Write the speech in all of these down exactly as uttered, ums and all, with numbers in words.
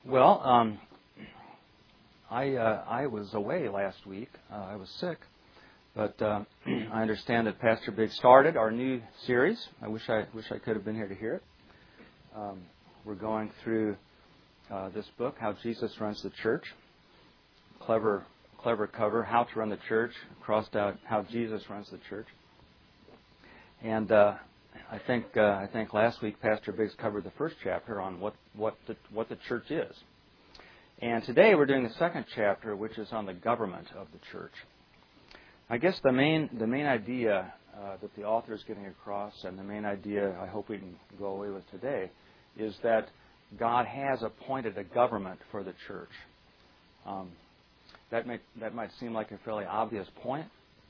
Well, um, I uh, I was away last week. Uh, I was sick, but uh, I understand that Pastor Big started our new series. I wish I wish I could have been here to hear it. Um, we're going through uh, this book, How Jesus Runs the Church. Clever, clever cover. How to Run the Church. Crossed out How Jesus Runs the Church. And uh, I think uh, I think last week Pastor Biggs covered the first chapter on what what the, what the church is. And today we're doing the second chapter, which is on the government of the church. I guess the main the main idea uh, that the author is getting across, and the main idea I hope we can go away with today, is that God has appointed a government for the church. Um, that may that might seem like a fairly obvious point,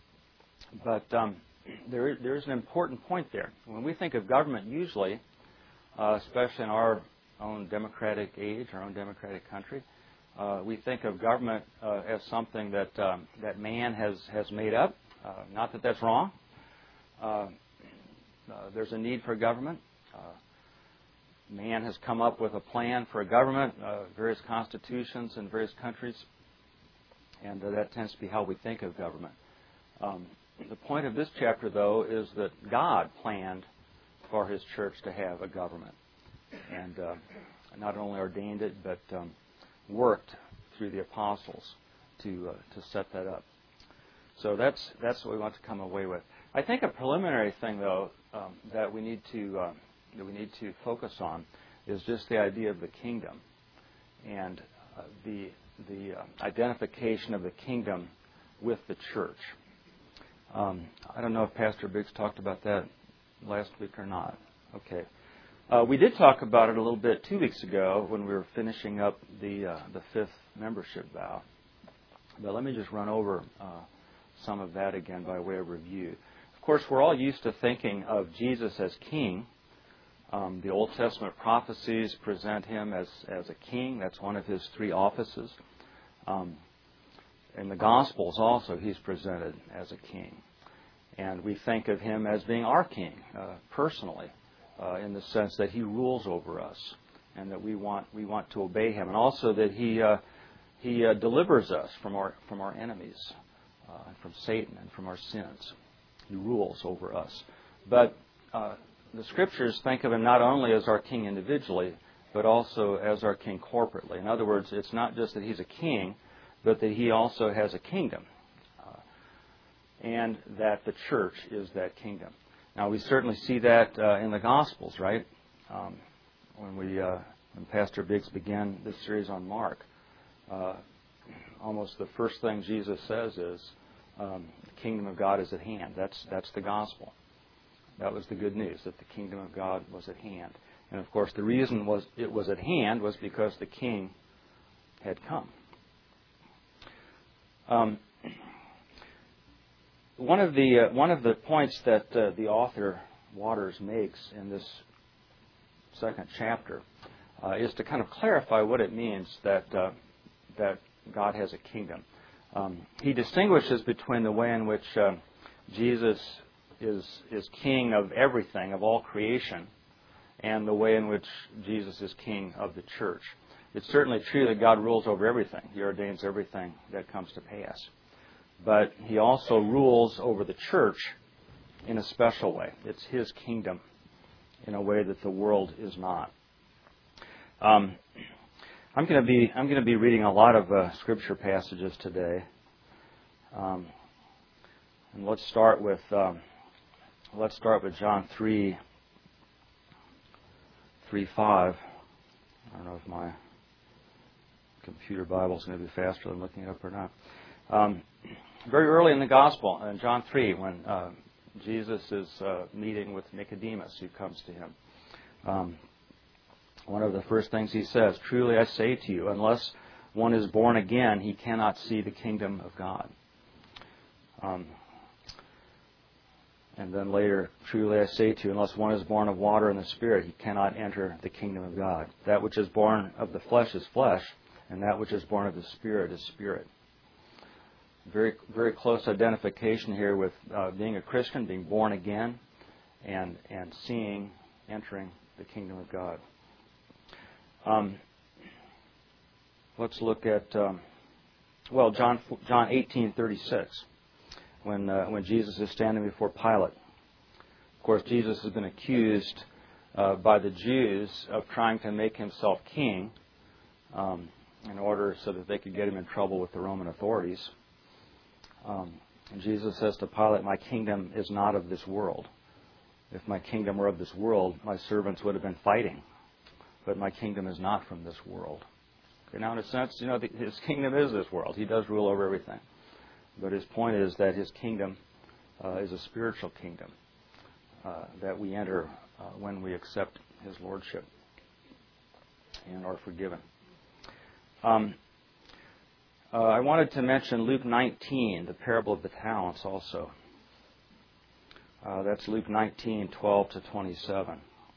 but um, there there's an important point there. When we think of government, usually, uh, especially in our own democratic age, our own democratic country, Uh, we think of government uh, as something that um, that man has, has made up. Uh, not that that's wrong. Uh, uh, there's a need for government. Uh, man has come up with a plan for a government, uh, various constitutions in various countries, and uh, that tends to be how we think of government. Um, the point of this chapter, though, is that God planned for His church to have a government, and uh, not only ordained it, but um, worked through the apostles to uh, to set that up. So that's that's what we want to come away with. I think a preliminary thing, though, um, that we need to uh, that we need to focus on is just the idea of the kingdom and uh, the the uh, identification of the kingdom with the church. Um, I don't know if Pastor Biggs talked about that last week or not. Okay. Uh, we did talk about it a little bit two weeks ago when we were finishing up the uh, the fifth membership vow. But let me just run over uh, some of that again by way of review. Of course, we're all used to thinking of Jesus as king. Um, the Old Testament prophecies present Him as, as a king. That's one of His three offices. Um, in the Gospels also, He's presented as a king. And we think of Him as being our king, uh, personally. Uh, in the sense that He rules over us, and that we want we want to obey Him, and also that He uh, He uh, delivers us from our from our enemies, uh, from Satan and from our sins. He rules over us. But uh, the Scriptures think of Him not only as our King individually, but also as our King corporately. In other words, it's not just that He's a king, but that He also has a kingdom, uh, and that the church is that kingdom. Now, we certainly see that uh, in the Gospels, right? Um, when we, uh, when Pastor Biggs began this series on Mark, uh, almost the first thing Jesus says is, um, "The kingdom of God is at hand." That's that's the gospel. That was the good news, that the kingdom of God was at hand. And of course, the reason was it was at hand was because the King had come. Um, One of the uh, one of the points that uh, the author Waters makes in this second chapter uh, is to kind of clarify what it means that uh, that God has a kingdom. Um, he distinguishes between the way in which uh, Jesus is is king of everything, of all creation, and the way in which Jesus is king of the church. It's certainly true that God rules over everything. He ordains everything that comes to pass. But He also rules over the church in a special way. It's His kingdom in a way that the world is not. Um, I'm going to be I'm going to be reading a lot of uh, scripture passages today, um, and let's start with um, let's start with John three three five. I don't know if my computer Bible is going to be faster than looking it up or not. Um, Very early in the Gospel, in John three, when uh, Jesus is uh, meeting with Nicodemus, who comes to Him, um, one of the first things He says, "Truly I say to you, unless one is born again, he cannot see the kingdom of God." Um, and then later, "Truly I say to you, unless one is born of water and the Spirit, he cannot enter the kingdom of God. That which is born of the flesh is flesh, and that which is born of the Spirit is spirit." Very, very close identification here with uh, being a Christian, being born again, and and seeing, entering the kingdom of God. Um, let's look at um, well John John eighteen thirty-six, when uh, when Jesus is standing before Pilate. Of course, Jesus has been accused uh, by the Jews of trying to make himself king, um, in order so that they could get him in trouble with the Roman authorities. Um, and Jesus says to Pilate, "My kingdom is not of this world. If my kingdom were of this world, my servants would have been fighting. But my kingdom is not from this world." Okay, now, in a sense, you know, the, his kingdom is this world. He does rule over everything. But his point is that his kingdom uh, is a spiritual kingdom uh, that we enter uh, when we accept his lordship and are forgiven. Um, uh, I wanted to mention Luke nineteen, the parable of the talents also. Uh, that's Luke nineteen, twelve to twenty-seven.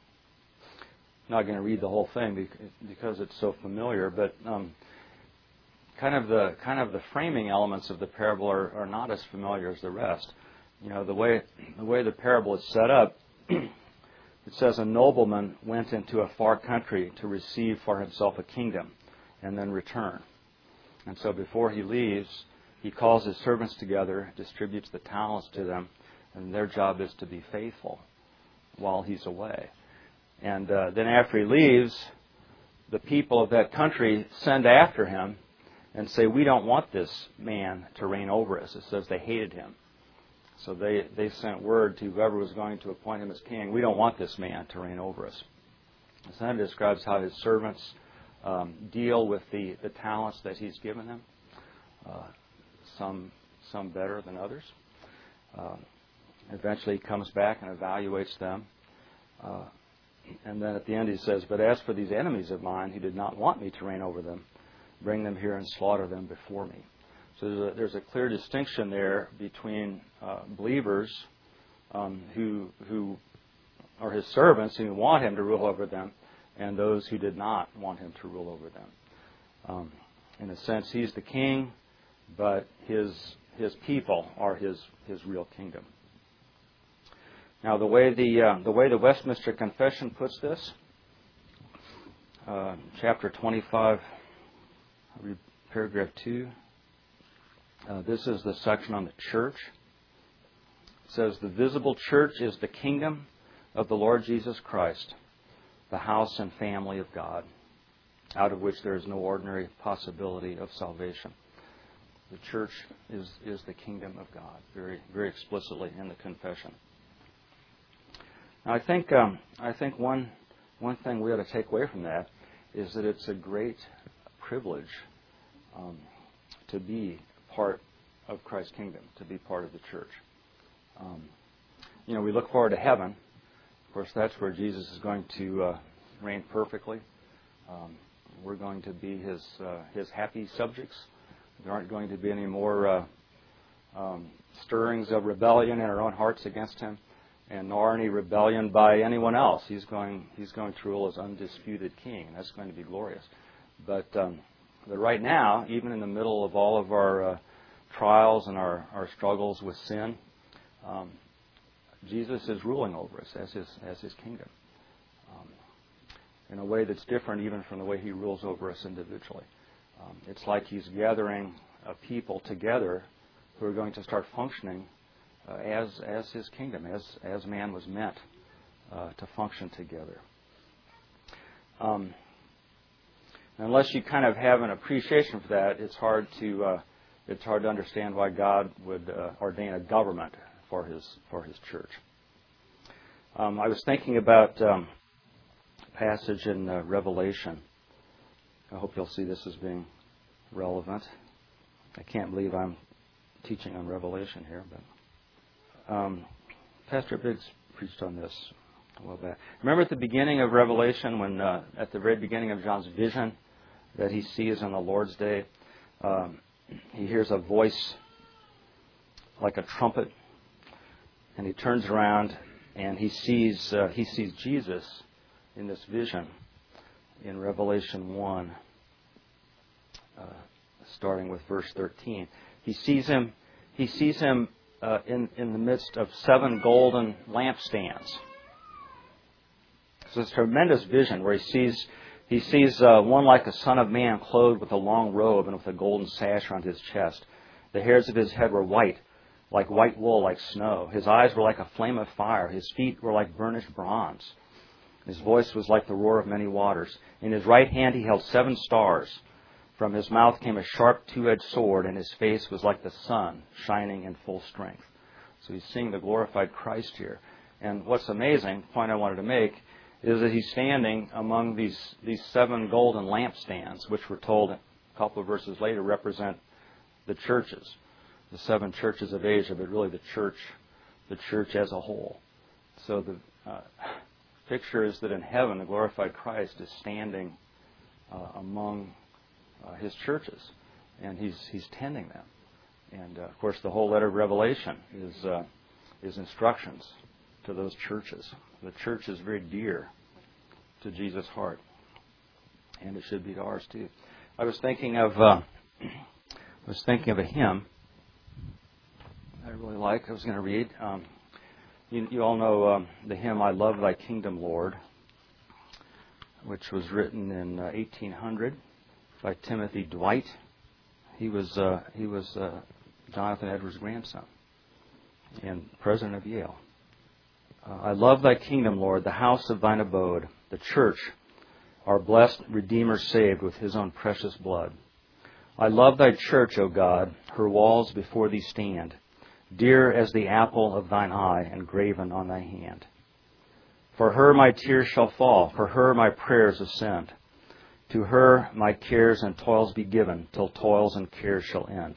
I'm not going to read the whole thing because it's so familiar, but um, kind of the kind of the framing elements of the parable are, are not as familiar as the rest. You know, the way the way the parable is set up, it says a nobleman went into a far country to receive for himself a kingdom and then return. And so before he leaves, he calls his servants together, distributes the talents to them, and their job is to be faithful while he's away. And uh, then after he leaves, the people of that country send after him and say, "We don't want this man to reign over us." It says they hated him. So they, they sent word to whoever was going to appoint him as king, "We don't want this man to reign over us." So then it describes how his servants um, deal with the, the talents that he's given them, uh, some, some better than others. Uh, eventually he comes back and evaluates them. Uh, And then at the end he says, "But as for these enemies of mine who did not want me to reign over them, bring them here and slaughter them before me." So there's a, there's a clear distinction there between uh, believers um, who who are his servants who want him to rule over them, and those who did not want him to rule over them. Um, in a sense, he's the king, but his his people are his his real kingdom. Now, the way the uh, the way the Westminster Confession puts this, uh, chapter twenty-five, I'll read paragraph two. Uh, this is the section on the church. It says, "The visible church is the kingdom of the Lord Jesus Christ, the house and family of God, out of which there is no ordinary possibility of salvation." The church is is the kingdom of God, very very explicitly in the confession. Now, I think um, I think one one thing we ought to take away from that is that it's a great privilege um, to be part of Christ's kingdom, to be part of the church. Um, you know, we look forward to heaven. Of course, that's where Jesus is going to uh, reign perfectly. Um, we're going to be his uh, his happy subjects. There aren't going to be any more uh, um, stirrings of rebellion in our own hearts against him, and nor any rebellion by anyone else. He's going he's going to rule as undisputed king, and that's going to be glorious. But um, but right now, even in the middle of all of our uh, trials and our, our struggles with sin, um, Jesus is ruling over us as his as his kingdom um, in a way that's different even from the way he rules over us individually. Um, it's like he's gathering a people together who are going to start functioning Uh, as as his kingdom, as as man was meant uh, to function together. Um, unless you kind of have an appreciation for that, it's hard to uh, it's hard to understand why God would uh, ordain a government for his for his church. Um, I was thinking about um, a passage in uh, Revelation. I hope you'll see this as being relevant. I can't believe I'm teaching on Revelation here, but. Um, Pastor Biggs preached on this a while back. Remember at the beginning of Revelation, when uh, at the very beginning of John's vision that he sees on the Lord's Day, um, he hears a voice like a trumpet, and he turns around and he sees uh, he sees Jesus in this vision in Revelation one, uh, starting with verse thirteen. He sees him. He sees him. Uh, in, in the midst of seven golden lampstands. So it's a tremendous vision where he sees He sees uh, one like the Son of Man, clothed with a long robe and with a golden sash around his chest. The hairs of his head were white, like white wool, like snow. His eyes were like a flame of fire. His feet were like burnished bronze. His voice was like the roar of many waters. In his right hand he held seven stars. From his mouth came a sharp two-edged sword, and his face was like the sun, shining in full strength. So he's seeing the glorified Christ here. And what's amazing, the point I wanted to make, is that he's standing among these, these seven golden lampstands, which we're told a couple of verses later represent the churches, the seven churches of Asia, but really the church, the church as a whole. So the uh, picture is that in heaven, the glorified Christ is standing uh, among uh, his churches, and he's he's tending them. And uh, of course, the whole letter of Revelation is uh, is instructions to those churches. The church is very dear to Jesus' heart, and it should be to ours too. I was thinking of uh, I was thinking of a hymn I really like. I was going to read. Um, you, you all know um, the hymn "I Love Thy Kingdom, Lord," which was written in uh, eighteen hundred by Timothy Dwight. He was uh, he was uh, Jonathan Edwards' grandson and president of Yale. Uh, I love Thy kingdom, Lord, the house of Thine abode, the church, our blessed Redeemer saved with His own precious blood. I love Thy church, O God, her walls before Thee stand, dear as the apple of Thine eye and graven on Thy hand. For her my tears shall fall, for her my prayers ascend. To her my cares and toils be given, till toils and cares shall end.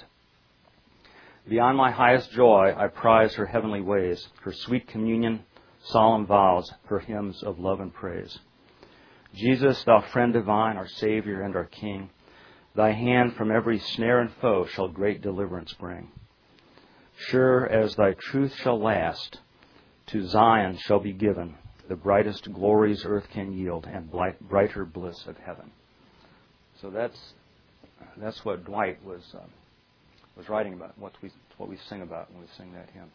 Beyond my highest joy I prize her heavenly ways, her sweet communion, solemn vows, her hymns of love and praise. Jesus, Thou friend divine, our Savior and our King, Thy hand from every snare and foe shall great deliverance bring. Sure as Thy truth shall last, to Zion shall be given the brightest glories earth can yield and brighter bliss of heaven. So that's that's what Dwight was uh, was writing about, what we what we sing about when we sing that hymn.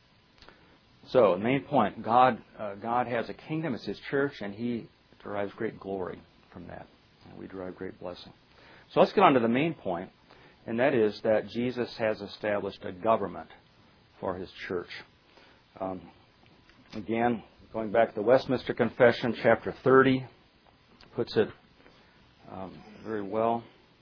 So the main point: God uh, God has a kingdom; it's His church, and He derives great glory from that. And we derive great blessing. So let's get on to the main point, and that is that Jesus has established a government for His church. Um, again, going back to the Westminster Confession, chapter thirty, puts it um, very well.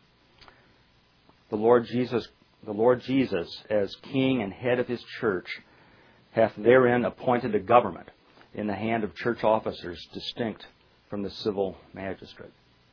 The Lord Jesus, the Lord Jesus, as King and head of His church, hath therein appointed a government in the hand of church officers distinct from the civil magistrate.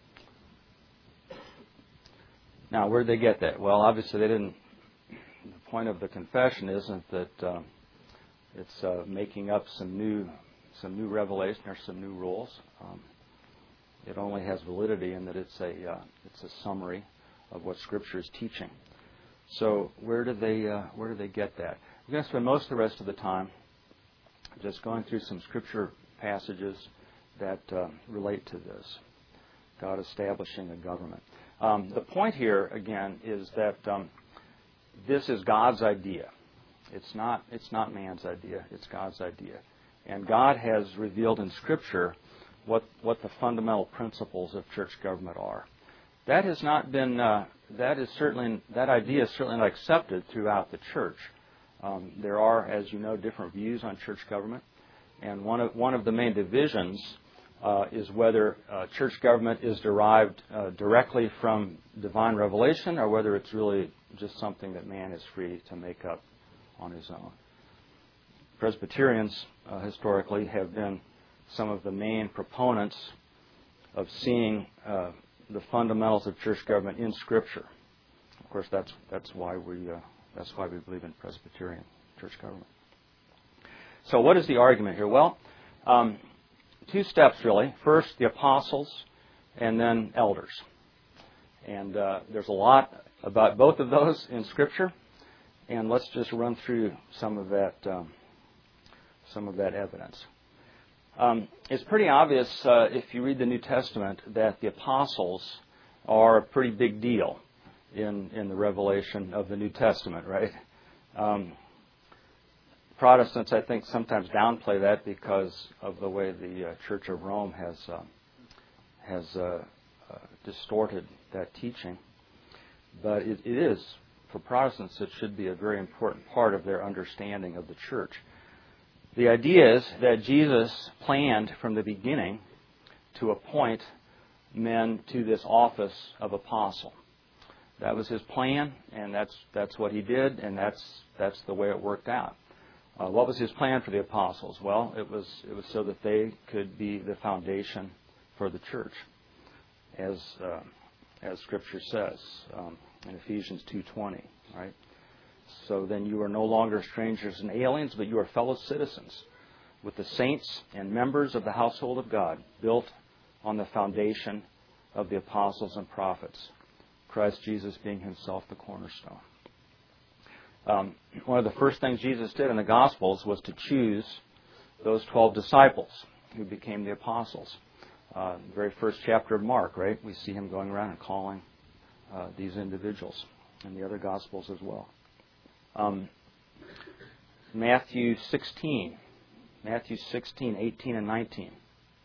Now, where did they get that? Well, obviously they didn't. The point of the confession isn't that uh, it's uh, making up some new, some new revelation or some new rules. Um, it only has validity in that it's a, uh, it's a summary of what Scripture is teaching. So, where do they, uh, where do they get that? We're going to spend most of the rest of the time just going through some Scripture passages that uh, relate to this. God establishing a government. Um, the point here, again, is that um, this is God's idea. It's not, it's not man's idea. It's God's idea. And God has revealed in Scripture what, what the fundamental principles of church government are. That has not been, uh, that is certainly, that idea is certainly not accepted throughout the church. Um, there are, as you know, different views on church government. And one of, one of the main divisions Uh, is whether uh, church government is derived uh, directly from divine revelation or whether it's really just something that man is free to make up on his own. Presbyterians uh, historically have been some of the main proponents of seeing uh, the fundamentals of church government in Scripture. Of course, that's that's why we uh, that's why we believe in Presbyterian church government. So, what is the argument here? Well. Um, Two steps, really. First, the apostles, and then elders. And uh, there's a lot about both of those in Scripture, and let's just run through some of that, um, some of that evidence. Um, it's pretty obvious uh, if you read the New Testament that the apostles are a pretty big deal in in the revelation of the New Testament, right? Um, Protestants, I think, sometimes downplay that because of the way the uh, Church of Rome has uh, has uh, uh, distorted that teaching. But it, it is, for Protestants, it should be a very important part of their understanding of the church. The idea is that Jesus planned from the beginning to appoint men to this office of apostle. That was his plan, and that's that's what he did, and that's that's the way it worked out. Uh, what was his plan for the apostles? Well, it was it was so that they could be the foundation for the church, as uh, as Scripture says um, in Ephesians two twenty, right? So then you are no longer strangers and aliens, but you are fellow citizens with the saints and members of the household of God, built on the foundation of the apostles and prophets, Christ Jesus being himself the cornerstone. Um, one of the first things Jesus did in the Gospels was to choose those twelve disciples who became the apostles. Uh, the very first chapter of Mark, right? We see him going around and calling uh, these individuals, and the other Gospels as well. Um, Matthew sixteen, Matthew sixteen, eighteen, and nineteen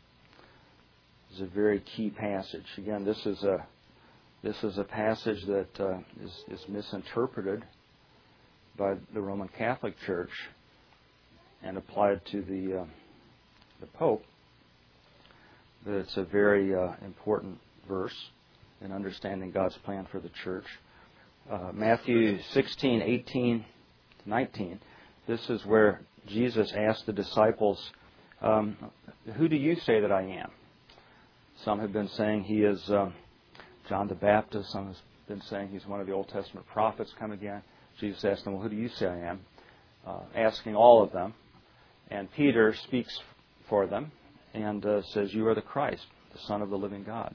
is a very key passage. Again, this is a this is a passage that uh, is, is misinterpreted by the Roman Catholic Church and applied to the uh, the Pope. But it's a very uh, important verse in understanding God's plan for the church. Uh, Matthew sixteen, eighteen to nineteen. This is where Jesus asked the disciples, um, who do you say that I am? Some have been saying he is uh, John the Baptist. Some have been saying he's one of the Old Testament prophets come again. Jesus asked them, well, who do you say I am? Uh, asking all of them. And Peter speaks for them and uh, says, you are the Christ, the Son of the living God.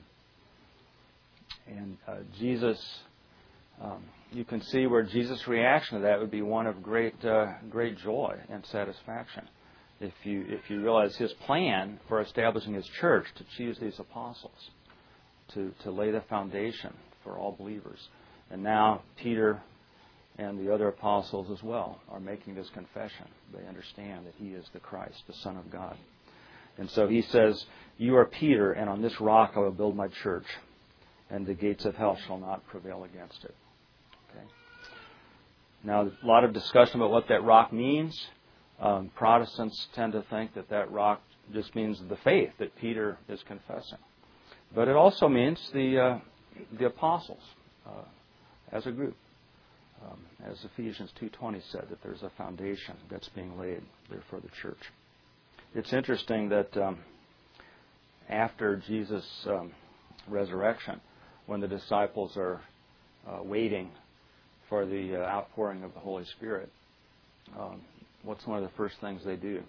And uh, Jesus... Um, you can see where Jesus' reaction to that would be one of great, uh, great joy and satisfaction. If you if you realize his plan for establishing his church to choose these apostles, to to lay the foundation for all believers, and now Peter and the other apostles as well are making this confession. They understand that he is the Christ, the Son of God, and so he says, "You are Peter, and on this rock I will build my church, and the gates of hell shall not prevail against it." Okay. Now, a lot of discussion about what that rock means. Um, Protestants tend to think that that rock just means the faith that Peter is confessing. But it also means the uh, the apostles uh, as a group. Um, as Ephesians two twenty said, that there's a foundation that's being laid there for the church. It's interesting that um, after Jesus' um, resurrection, when the disciples are uh, waiting for the uh, outpouring of the Holy Spirit, um, what's one of the first things they do?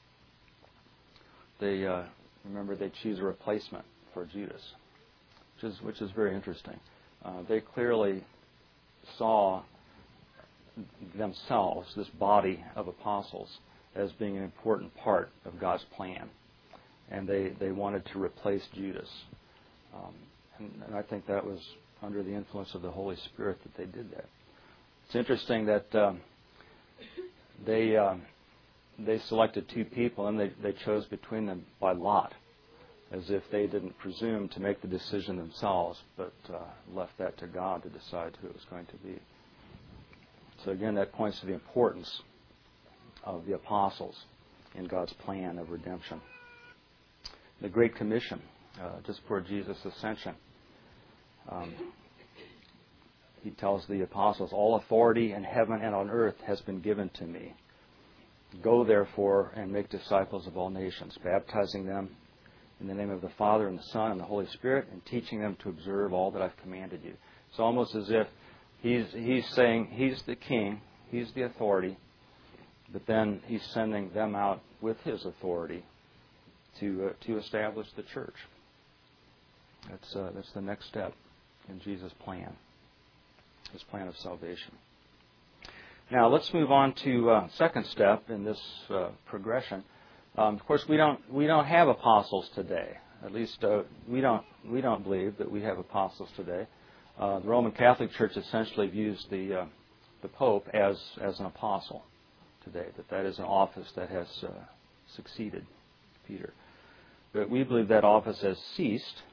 They uh, remember they choose a replacement for Judas, which is which is very interesting. Uh, they clearly saw themselves, this body of apostles, as being an important part of God's plan, and they, they wanted to replace Judas. Um, and, and I think that was under the influence of the Holy Spirit that they did that. It's interesting that um, they um, they selected two people, and they, they chose between them by lot, as if they didn't presume to make the decision themselves, but uh, left that to God to decide who it was going to be. So again, that points to the importance of the apostles in God's plan of redemption. The Great Commission, uh, just before Jesus' ascension, um, he tells the apostles, all authority in heaven and on earth has been given to me. Go, therefore, and make disciples of all nations, baptizing them in the name of the Father and the Son and the Holy Spirit, and teaching them to observe all that I've commanded you. It's almost as if he's he's saying he's the king, he's the authority, but then he's sending them out with his authority to uh, to establish the church. That's uh, that's the next step in Jesus' plan, his plan of salvation. Now let's move on to uh, second step in this uh, progression. Um, of course, we don't we don't have apostles today. At least uh, we don't we don't believe that we have apostles today. Uh, the Roman Catholic Church essentially views the uh, the Pope as as an apostle today. That that is an office that has uh, succeeded Peter. But we believe that office has ceased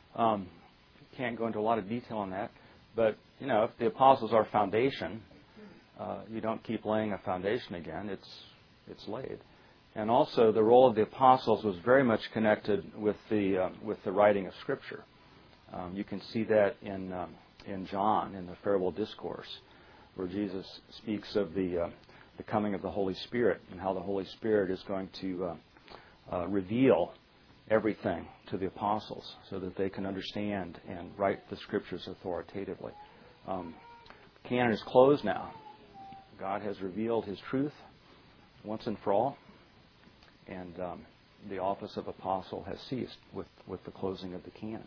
Um, can't go into a lot of detail on that. But, you know, if the apostles are foundation, uh, you don't keep laying a foundation again. It's it's laid. And also, the role of the apostles was very much connected with the um, with the writing of Scripture. Um, you can see that in um, in John, in the farewell discourse, where Jesus speaks of the uh, the coming of the Holy Spirit and how the Holy Spirit is going to uh, uh, reveal everything to the apostles so that they can understand and write the Scriptures authoritatively. Um, the canon is closed now. God has revealed His truth once and for all, and um, the office of apostle has ceased with, with the closing of the canon.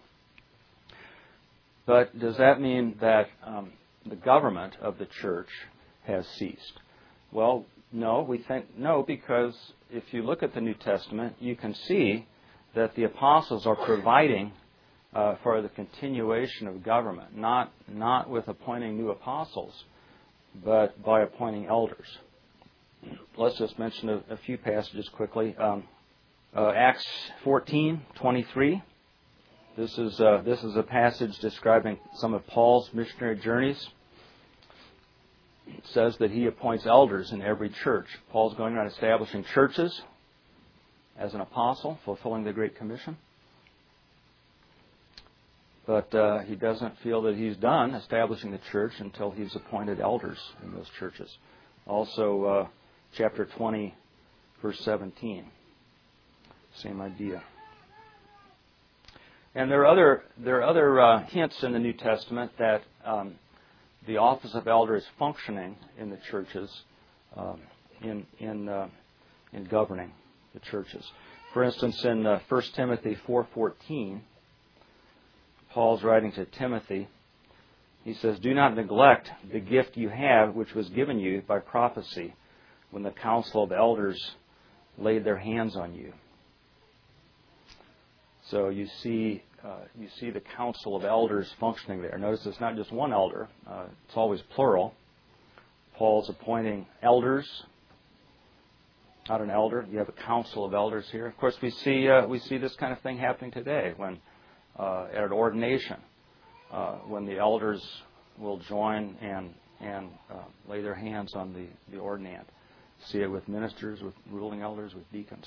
But does that mean that um, the government of the church has ceased? Well, no, we think no, because if you look at the New Testament, you can see that the apostles are providing uh, for the continuation of government, not not with appointing new apostles, but by appointing elders. Let's just mention a, a few passages quickly. Um, uh, Acts fourteen twenty-three. This is uh, this is a passage describing some of Paul's missionary journeys. It says that he appoints elders in every church. Paul's going around establishing churches as an apostle, fulfilling the Great Commission. But uh, he doesn't feel that he's done establishing the church until he's appointed elders in those churches. Also, uh, chapter twenty, verse seventeen. Same idea. And there are other there are other uh, hints in the New Testament that um, the office of elder is functioning in the churches, um, in in uh, in governing the churches. For instance, in uh, First Timothy four fourteen, Paul's writing to Timothy. He says, "Do not neglect the gift you have, which was given you by prophecy, when the council of elders laid their hands on you." So you see, uh, you see the council of elders functioning there. Notice it's not just one elder; uh, it's always plural. Paul's appointing elders. Not an elder. You have a council of elders here. Of course, we see uh, we see this kind of thing happening today when uh, at an ordination, uh, when the elders will join and and uh, lay their hands on the, the ordinand. See it with ministers, with ruling elders, with deacons.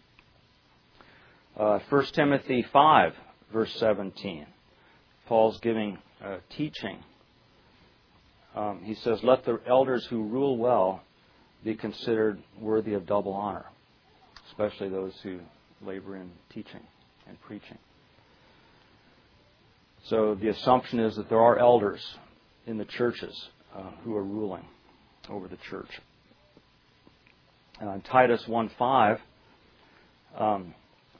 Uh, First Timothy five, verse seventeen. Paul's giving uh, teaching. Um, he says, "Let the elders who rule well be considered worthy of double honor," especially those who labor in teaching and preaching. So the assumption is that there are elders in the churches uh, who are ruling over the church. Uh, in Titus one five, um,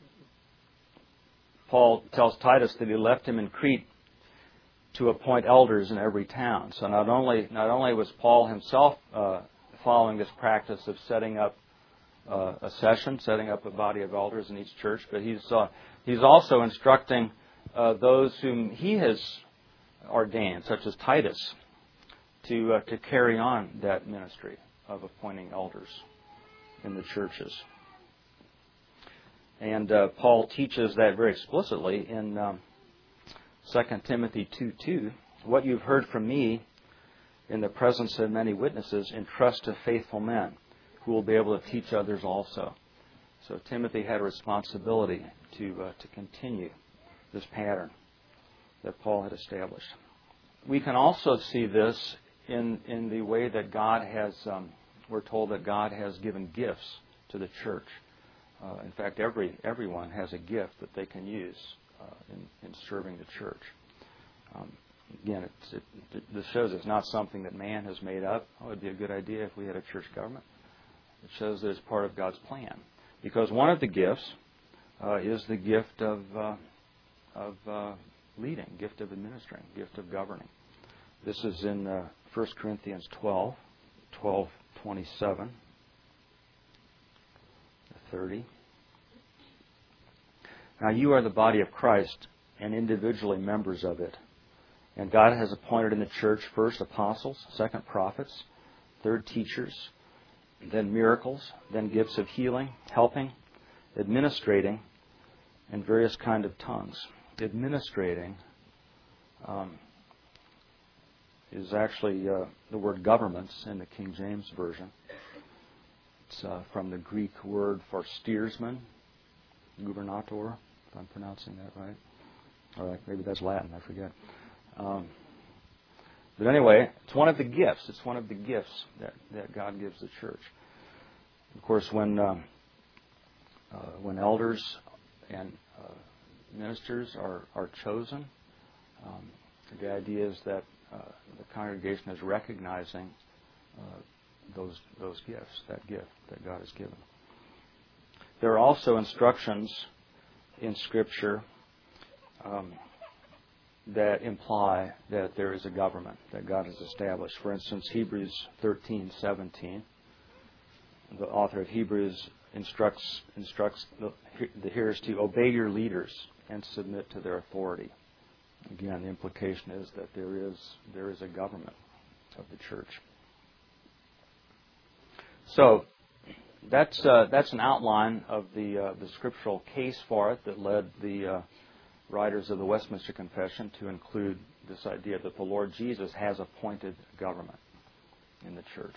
Paul tells Titus that he left him in Crete to appoint elders in every town. So not only not only was Paul himself uh, following this practice of setting up uh, a session, setting up a body of elders in each church, but he's uh, he's also instructing uh, those whom he has ordained, such as Titus, to uh, to carry on that ministry of appointing elders in the churches. And uh, Paul teaches that very explicitly in um, Second Timothy two two. "What you've heard from me in the presence of many witnesses, entrust to faithful men who will be able to teach others also." So Timothy had a responsibility to uh, to continue this pattern that Paul had established. We can also see this in in the way that God has, um, we're told that God has given gifts to the church. Uh, in fact, every everyone has a gift that they can use uh, in, in serving the church. Um, Again, it's, it, it, this shows it's not something that man has made up. Oh, it would be a good idea if we had a church government. It shows that it's part of God's plan. Because one of the gifts uh, is the gift of uh, of uh, leading, gift of administering, gift of governing. This is in uh, First Corinthians twelve, twelve twenty-seven to thirty. "Now you are the body of Christ and individually members of it. And God has appointed in the church first apostles, second prophets, third teachers, then miracles, then gifts of healing, helping, administrating, and various kind of tongues. administrating um, is actually uh, the word governments in the King James Version. It's uh, from the Greek word for steersman, gubernator, if I'm pronouncing that right. Or maybe that's Latin, I forget. Um, but anyway, it's one of the gifts. It's one of the gifts that, that God gives the church. Of course, when um, uh, when elders and uh, ministers are, are chosen, um, the idea is that uh, the congregation is recognizing uh, those those gifts, that gift that God has given. There are also instructions in Scripture um, that imply that there is a government that God has established. For instance, Hebrews thirteen seventeen. The author of Hebrews instructs instructs the, the hearers to obey your leaders and submit to their authority. Again, the implication is that there is there is a government of the church. So that's uh, that's an outline of the uh, the scriptural case for it that led the uh, writers of the Westminster Confession to include this idea that the Lord Jesus has appointed government in the church.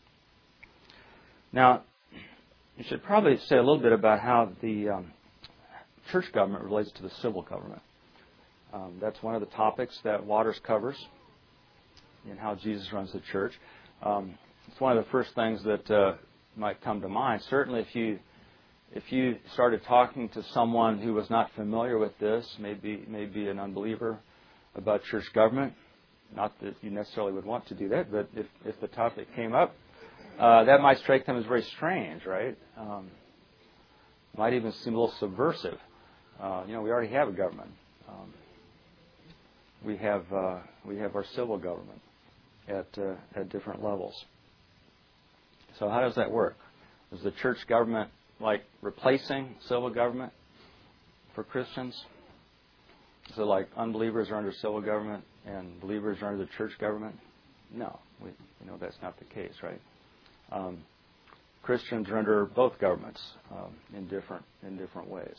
Now, you should probably say a little bit about how the um, church government relates to the civil government. Um, that's one of the topics that Waters covers in how Jesus runs the church. Um, it's one of the first things that uh, might come to mind. Certainly, if you if you started talking to someone who was not familiar with this, maybe maybe an unbeliever, about church government, not that you necessarily would want to do that, but if if the topic came up, Uh, that might strike them as very strange, right? Um, might even seem a little subversive. Uh, you know, we already have a government. Um, we have uh, we have our civil government at uh, at different levels. So how does that work? Is the church government like replacing civil government for Christians? Is it like unbelievers are under civil government and believers are under the church government? No, we, you know that's not the case, right? Um, Christians are under both governments um, in different in different ways.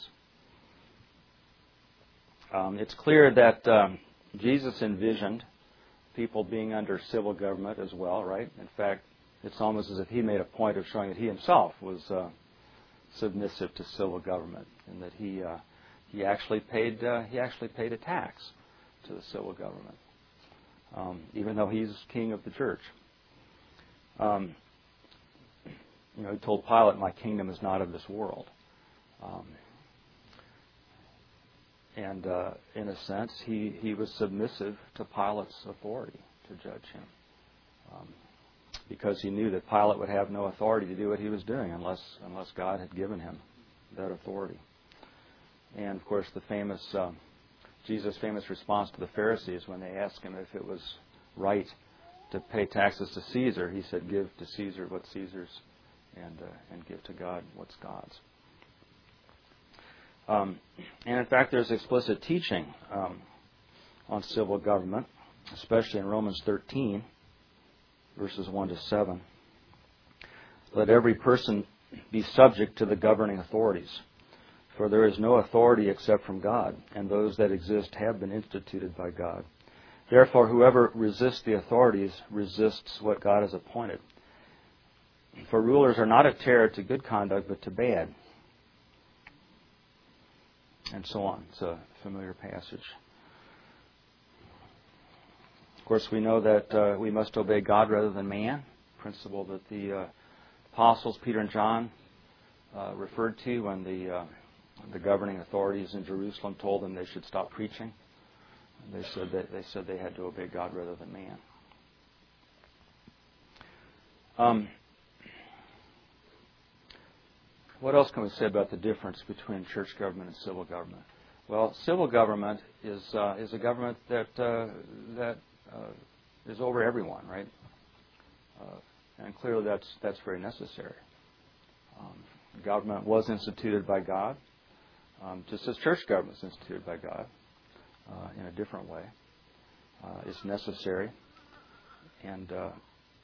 Um, it's clear that um, Jesus envisioned people being under civil government as well, right? In fact, it's almost as if he made a point of showing that he himself was uh, submissive to civil government, and that he uh, he actually paid uh, he actually paid a tax to the civil government, um, even though he's king of the church. Um, You know, he told Pilate, "My kingdom is not of this world." Um, and uh, in a sense, he, he was submissive to Pilate's authority to judge him, um, because he knew that Pilate would have no authority to do what he was doing unless unless God had given him that authority. And of course, the famous uh, Jesus' famous response to the Pharisees when they asked him if it was right to pay taxes to Caesar, he said, "Give to Caesar what Caesar's, and uh, and give to God what's God's." Um, and in fact, there's explicit teaching um, on civil government, especially in Romans thirteen, verses one to seven. "Let every person be subject to the governing authorities, for there is no authority except from God, and those that exist have been instituted by God. Therefore, whoever resists the authorities resists what God has appointed. For rulers are not a terror to good conduct, but to bad." And so on. It's a familiar passage. Of course, we know that uh, we must obey God rather than man, principle that the uh, apostles Peter and John uh, referred to when the uh, the governing authorities in Jerusalem told them they should stop preaching. They said that they said they had to obey God rather than man. Um, What else can we say about the difference between church government and civil government? Well, civil government is uh, is a government that uh, that uh, is over everyone, right? Uh, and clearly, that's that's very necessary. Um, government was instituted by God, um, just as church government is instituted by God uh, in a different way. Uh, it's necessary, and uh,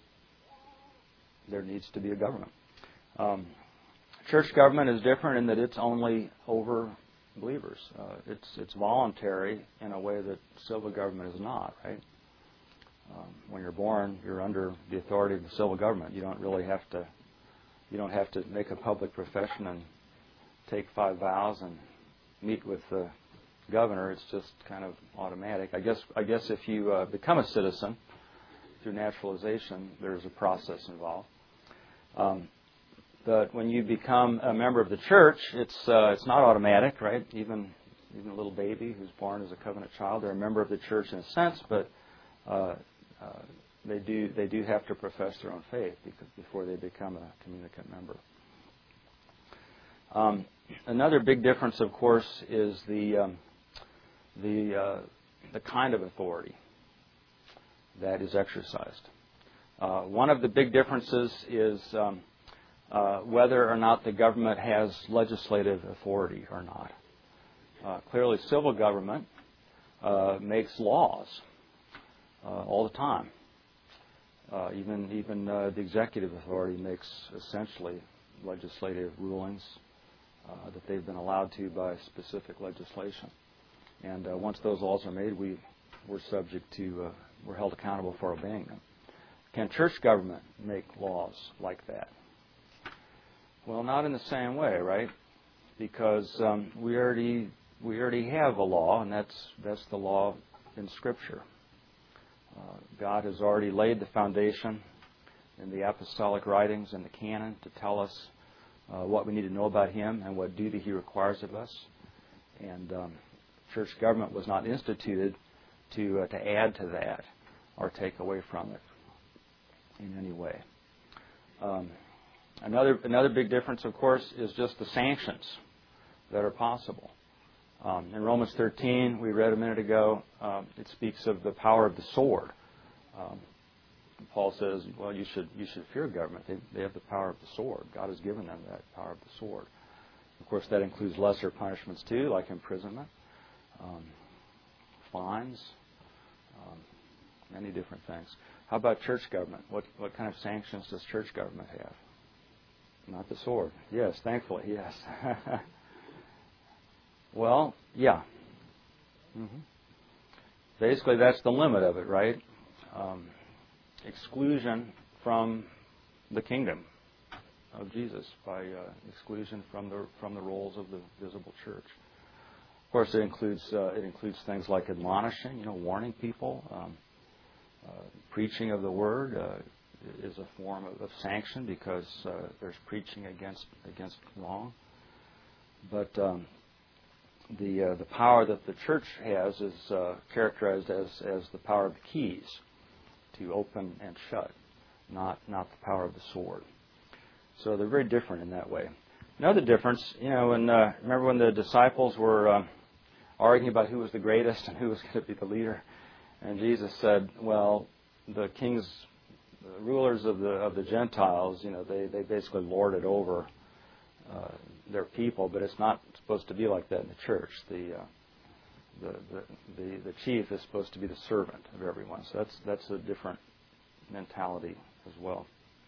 there needs to be a government. Um, Church government is different in that it's only over believers. Uh, it's it's voluntary in a way that civil government is not, right? Um, when you're born, you're under the authority of the civil government. You don't really have to you don't have to make a public profession and take five vows and meet with the governor. It's just kind of automatic. I guess I guess if you uh, become a citizen through naturalization, there's a process involved. Um, but when you become a member of the church, it's uh, it's not automatic, right? Even even a little baby who's born as a covenant child, they're a member of the church in a sense, but uh, uh, they do they do have to profess their own faith because, before they become a communicant member. Um, another big difference, of course, is the um, the uh, the kind of authority that is exercised. Uh, one of the big differences is um, uh, whether or not the government has legislative authority or not. Uh, clearly, civil government uh, makes laws uh, all the time. Uh, even even uh, the executive authority makes essentially legislative rulings uh, that they've been allowed to by specific legislation. And uh, once those laws are made, we we're subject to uh, we're held accountable for obeying them. Can church government make laws like that? Well, not in the same way, right? Because um, we already we already have a law, and that's that's the law in Scripture. Uh, God has already laid the foundation in the apostolic writings and the canon to tell us uh, what we need to know about Him and what duty He requires of us. And um, church government was not instituted to uh, to add to that or take away from it in any way. Um, another another big difference, of course, is just the sanctions that are possible. Um, in Romans thirteen, we read a minute ago, um, it speaks of the power of the sword. Um, Paul says, well, you should you should fear government. They, they have the power of the sword. God has given them that power of the sword. Of course, that includes lesser punishments too, like imprisonment, um, fines, um, many different things. How about church government? What what kind of sanctions does church government have? Not the sword. Yes, thankfully, yes. Well, yeah. Mm-hmm. Basically, that's the limit of it, right? Um, exclusion from the kingdom of Jesus by uh, exclusion from the from the roles of the visible church. Of course, it includes uh, it includes things like admonishing, you know, warning people. Um, uh, preaching of the word uh, is a form of, of sanction because uh, there's preaching against against wrong. But um, the uh, the power that the church has is uh, characterized as as the power of the keys to open and shut, not not the power of the sword. So they're very different in that way. Another difference, you know, when uh, remember when the disciples were uh, arguing about who was the greatest and who was going to be the leader, and Jesus said, "Well, the kings, the rulers of the of the Gentiles, you know, they they basically lord it over uh, their people, but it's not supposed to be like that in the church. The uh, the, the the the chief is supposed to be the servant of everyone. So that's that's a different mentality as well."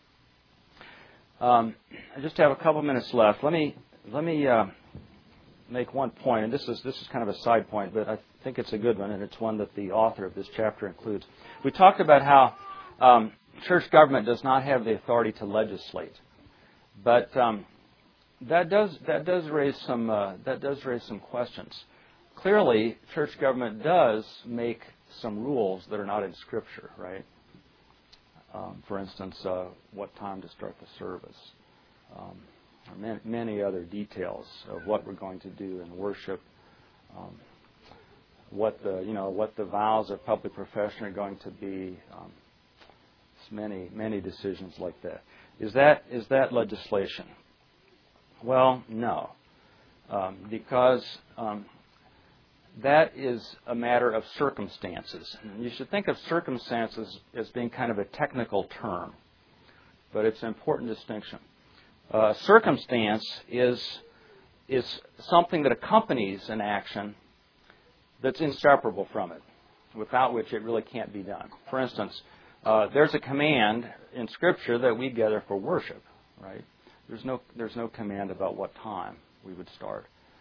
Um, I just have a couple minutes left. Let me let me uh, make one point, and this is this is kind of a side point, but I think it's a good one, and it's one that the author of this chapter includes. We talked about how um, church government does not have the authority to legislate, but um, that does that does raise some uh, that does raise some questions. Clearly, church government does make some rules that are not in Scripture, right? Um, for instance, uh, what time to start the service, um, or many, many other details of what we're going to do in worship, um, what the you know what the vows of public profession are going to be. Um, many many decisions like that. Is that is that legislation? Well, no, um, because um, that is a matter of circumstances. You should think of circumstances as being kind of a technical term, but it's an important distinction. Uh, circumstance is is something that accompanies an action that's inseparable from it, without which it really can't be done. For instance, uh, there's a command in Scripture that we gather for worship, right? There's no there's no command about what time we would start.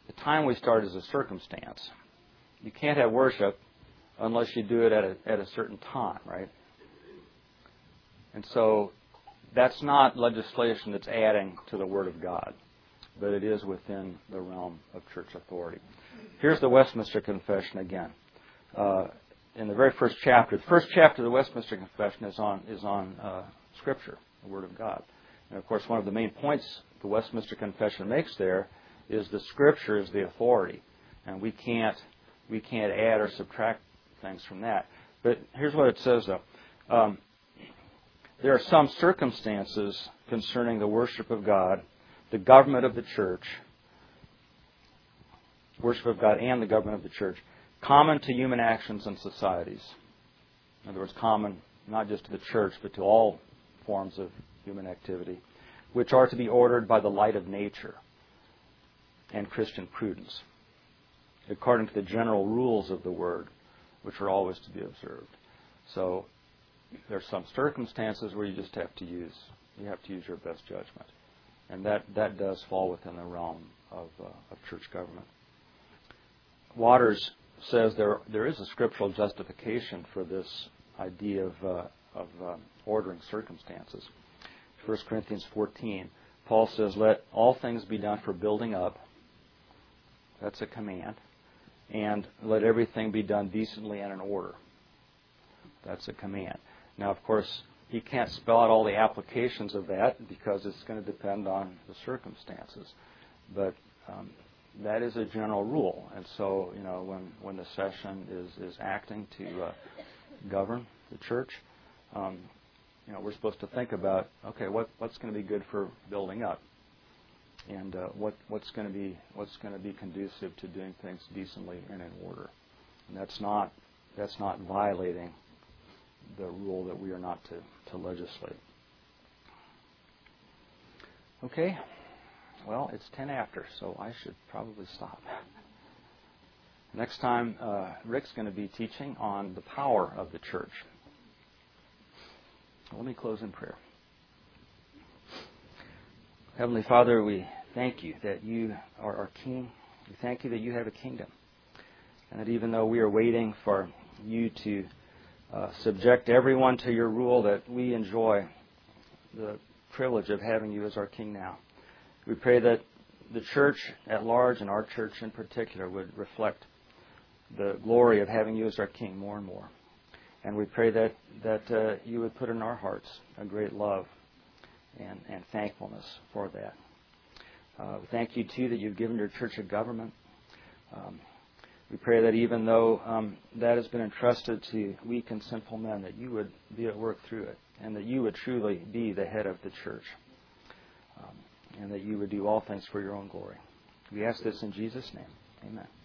the time we start is a circumstance. You can't have worship unless you do it at a, at a certain time, right? And so that's not legislation that's adding to the Word of God, but it is within the realm of church authority. Here's the Westminster Confession again. Uh, in the very first chapter, the first chapter of the Westminster Confession is on is on uh, Scripture, the Word of God. And of course, one of the main points the Westminster Confession makes there is the Scripture is the authority, and we can't we can't add or subtract things from that. But here's what it says, though. Um, there are some circumstances concerning the worship of God, the government of the church, worship of God and the government of the church, common to human actions and societies. In other words, common not just to the church, but to all forms of human activity, which are to be ordered by the light of nature and Christian prudence, according to the general rules of the Word, which are always to be observed. So there are some circumstances where you just have to use you have to use your best judgment, and that, that does fall within the realm of uh, of church government. Waters says there there is a scriptural justification for this idea of uh, of uh, ordering circumstances. First Corinthians fourteen, Paul says, "Let all things be done for building up." That's a command. And let everything be done decently and in order. That's a command. Now, of course, he can't spell out all the applications of that because it's going to depend on the circumstances. But um, that is a general rule. And so, you know, when, when the session is, is acting to uh, govern the church, um, you know, we're supposed to think about, okay, what, what's going to be good for building up? And uh, what, what's going to be what's going to be conducive to doing things decently and in order, and that's not that's not violating the rule that we are not to, to legislate. Okay, well, it's ten after, so I should probably stop. Next time, uh, Rick's going to be teaching on the power of the church. Let me close in prayer. Heavenly Father, we thank you that you are our King. We thank you that you have a kingdom. And that even though we are waiting for you to uh, subject everyone to your rule, that we enjoy the privilege of having you as our King now. We pray that the church at large and our church in particular would reflect the glory of having you as our King more and more. And we pray that, that uh, you would put in our hearts a great love And, and thankfulness for that. Uh, we thank you, too, that you've given your church a government. Um, we pray that even though um, that has been entrusted to weak and sinful men, that you would be at work through it, and that you would truly be the head of the church, um, and that you would do all things for your own glory. We ask this in Jesus' name. Amen.